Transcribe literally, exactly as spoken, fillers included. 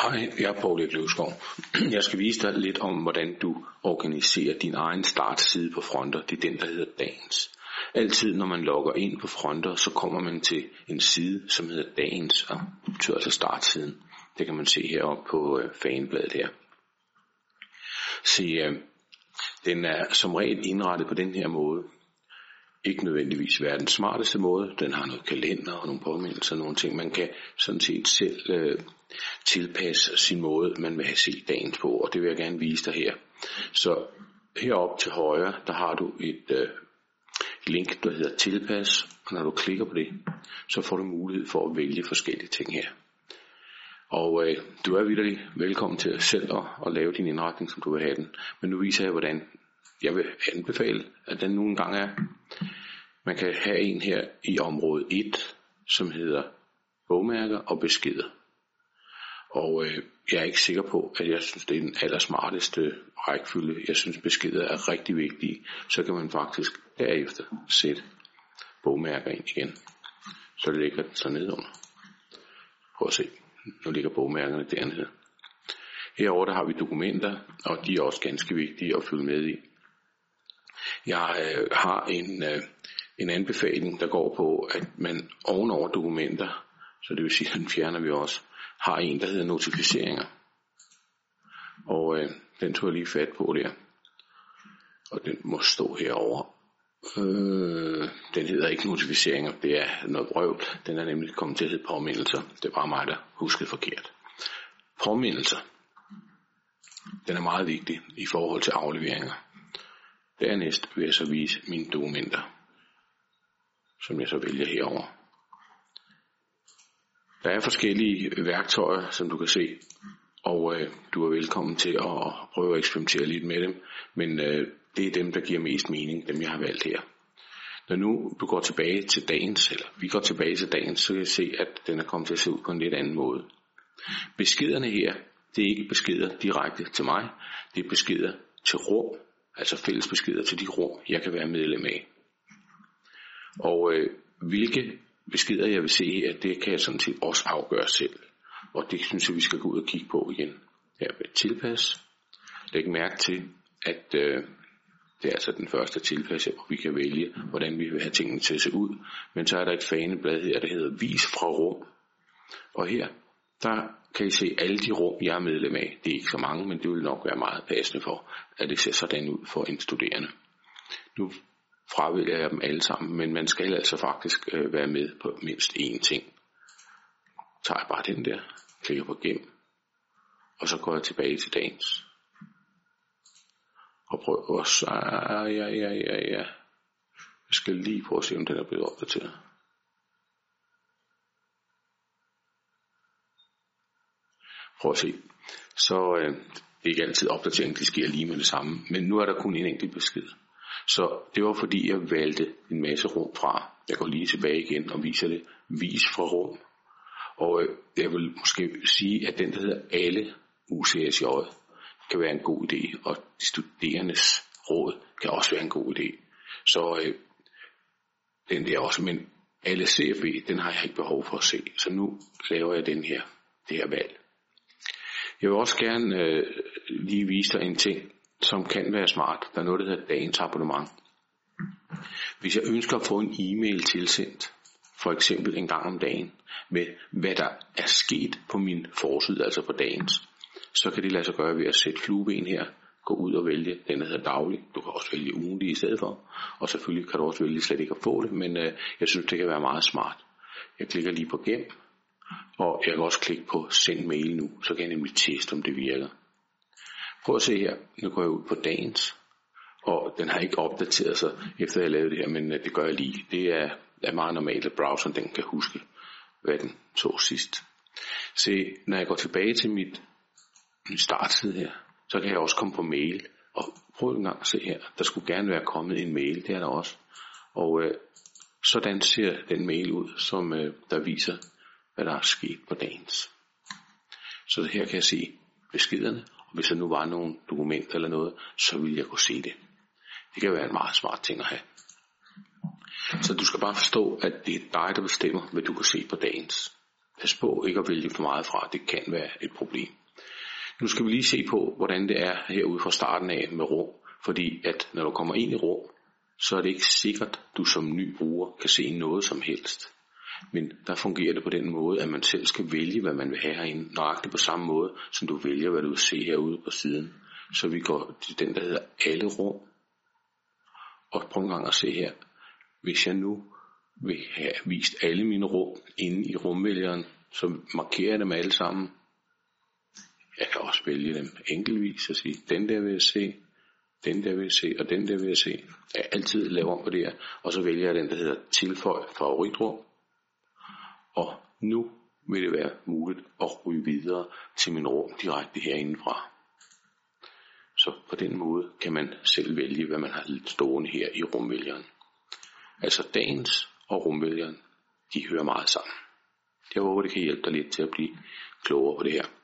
Hej, jeg er Poul Erik Løvskov. Jeg skal vise dig lidt om, hvordan du organiserer din egen startside på Fronter. Det er den, der hedder Dagens. Altid, når man logger ind på Fronter, så kommer man til en side, som hedder Dagens, og det betyder altså startsiden. Det kan man se heroppe på øh, fanebladet her. Se, øh, den er som regel indrettet på den her måde. Ikke nødvendigvis verdens smarteste måde. Den har noget kalender og nogle påmindelser og nogle ting. Man kan sådan set selv øh, tilpasse sin måde, man vil have set dagens på. Og det vil jeg gerne vise dig her. Så heroppe til højre, der har du et øh, link, der hedder tilpas. Og når du klikker på det, så får du mulighed for at vælge forskellige ting her. Og øh, du er vitterlig velkommen til selv at, at lave din indretning, som du vil have den. Men nu viser jeg, hvordan jeg vil anbefale, at den nogle gange er. Man kan have en her i område et, som hedder bogmærker og beskeder. Og øh, jeg er ikke sikker på, at jeg synes, det er den allersmarteste rækkefølge. Jeg synes, beskeder er rigtig vigtige. Så kan man faktisk derefter sætte bogmærker ind igen. Så ligger den så nedenunder. Prøv at se. Nu ligger bogmærkerne dernede. Herovre der har vi dokumenter, og de er også ganske vigtige at følge med i. Jeg øh, har en, øh, en anbefaling, der går på, at man ovenover dokumenter, så det vil sige, at den fjerner vi også, har en, der hedder notificeringer. Og øh, den tog jeg lige fat på der. Og den må stå herovre. Øh, den hedder ikke notificeringer, det er noget brøvl. Den er nemlig kommet til at hedde påmindelser. Det er bare mig, der huskede forkert. Påmindelser. Den er meget vigtig i forhold til afleveringer. Dernæst vil jeg så vise mine dokumenter, som jeg så vælger herover. Der er forskellige værktøjer, som du kan se, og øh, du er velkommen til at prøve at eksperimentere lidt med dem, men øh, det er dem, der giver mest mening, dem jeg har valgt her. Når nu du går tilbage til dagens, eller vi går tilbage til dagens, så kan jeg se, at den er kommet til at se ud på en lidt anden måde. Beskederne her, det er ikke beskeder direkte til mig, det er beskeder til rum, altså fælles beskeder til de rum, jeg kan være medlem af. Og øh, hvilke beskeder jeg vil se her, det kan jeg sådan set også afgøre selv. Og det synes jeg, vi skal gå ud og kigge på igen. Her ved tilpas. Læg mærke til, at øh, det er altså den første tilpas, hvor vi kan vælge, hvordan vi vil have tingene til at se ud. Men så er der et faneblad her, der hedder Vis fra rum. Og her, der kan I se alle de rum, jeg er medlem af. Det er ikke så mange, men det vil nok være meget passende for, at det ser sådan ud for en studerende. Nu fravælger jeg dem alle sammen, men man skal altså faktisk øh, være med på mindst én ting. Så tager jeg bare den der, klikker på gem, og så går jeg tilbage til dagens. Og prøver at sige, ja, ja, ja, ja. Jeg skal lige prøve at se, om den er blevet opdateret. Prøv at se. Så øh, det er ikke altid opdatering, de sker lige med det samme. Men nu er der kun en enkelt besked. Så det var fordi jeg valgte en masse rum fra. Jeg går lige tilbage igen og viser det. Vis fra rum. Og øh, jeg vil måske sige, at den der hedder alle U C S J kan være en god idé. Og de studerendes råd kan også være en god idé. Så øh, den der også. Men alle C F B, den har jeg ikke behov for at se. Så nu laver jeg den her, det her valg. Jeg vil også gerne øh, lige vise dig en ting, som kan være smart. Der er noget, der hedder dagens abonnement. Hvis jeg ønsker at få en e-mail tilsendt, for eksempel en gang om dagen, med hvad der er sket på min forside, altså på dagens, så kan det lade sig gøre ved at sætte flueben her, gå ud og vælge den, der hedder daglig. Du kan også vælge ugentlig i stedet for, og selvfølgelig kan du også vælge slet ikke at få det, men øh, jeg synes, det kan være meget smart. Jeg klikker lige på gem. Og jeg kan også klikke på send mail nu, så kan jeg nemlig teste, om det virker. Prøv at se her, nu går jeg ud på dagens, og den har ikke opdateret sig, efter jeg lavede det her, men det gør jeg lige. Det er, er meget normalt, at browseren den kan huske, hvad den så sidst. Se, når jeg går tilbage til mit, mit startside her, så kan jeg også komme på mail, og prøv en gang at se her, der skulle gerne være kommet en mail, det er der også. Og øh, sådan ser den mail ud, som øh, der viser, hvad der er sket på dagens. Så her kan jeg se beskederne, og hvis der nu var nogle dokumenter eller noget, så vil jeg kunne se det. Det kan være en meget smart ting at have. Så du skal bare forstå, at det er dig, der bestemmer, hvad du kan se på dagens. pas på ikke at vælge for meget fra, det kan være et problem. Nu skal vi lige se på, hvordan det er herude fra starten af med rum, fordi at når du kommer ind i rum, så er det ikke sikkert, at du som ny bruger kan se noget som helst. Men der fungerer det på den måde, at man selv skal vælge, hvad man vil have herinde, nøjagtigt på samme måde, som du vælger, hvad du vil se herude på siden. Så vi går til den, der hedder alle rum. Og prøv en gang at se her. Hvis jeg nu vil have vist alle mine rum inde i rumvælgeren, så markerer jeg dem alle sammen. Jeg kan også vælge dem enkeltvis og sige, den der vil jeg se, den der vil jeg se, og den der vil jeg se. Jeg altid laver om på det her, og så vælger jeg den, der hedder tilføj favoritrum. Og nu vil det være muligt at ryge videre til min rum direkte herindefra. Så på den måde kan man selv vælge, hvad man har stående her i rumvælgeren. Altså dagens og rumvælgeren, de hører meget sammen. Jeg håber, det kan hjælpe dig lidt til at blive klogere på det her.